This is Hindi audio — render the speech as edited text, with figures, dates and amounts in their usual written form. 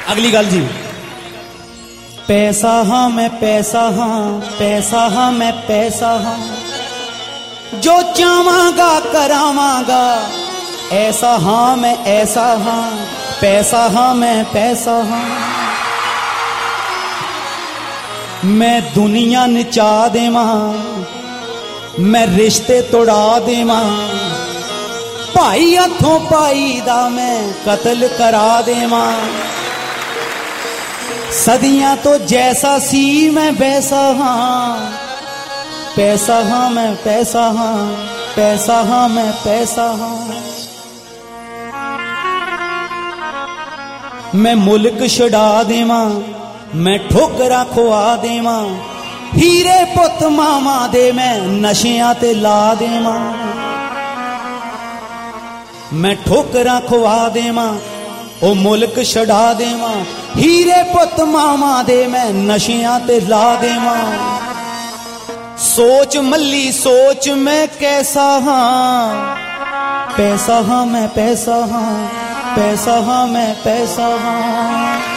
अगली गल जी, पैसा हाँ मैं पैसा हाँ, पैसा हाँ मैं पैसा हाँ, जो चाहवांगा करावांगा, ऐसा हाँ मैं ऐसा हाँ, पैसा हाँ मैं पैसा हाँ। मैं दुनिया नचा देवा, मैं रिश्ते तोड़ा देवा, भाई हथों पाई दा मैं कत्ल करा देवा। सदियां तो जैसा सी मैं वैसा हाँ, पैसा हाँ मैं पैसा हाँ, पैसा हाँ मैं पैसा हाँ। मैं मुल्क छुड़ा देवा, मैं ठोकरा खुआ देवा, हीरे पुत मामा दे मैं नशियां ते ला देवा। मैं ठोकरा खुआ देवा, ओ मुल्क छुड़ा देवा, हीरे पुत मामा दे मैं नशियां ते ला देवा। सोच मल्ली सोच मैं कैसा हाँ, पैसा हाँ मैं पैसा हाँ, पैसा हाँ मैं पैसा हाँ।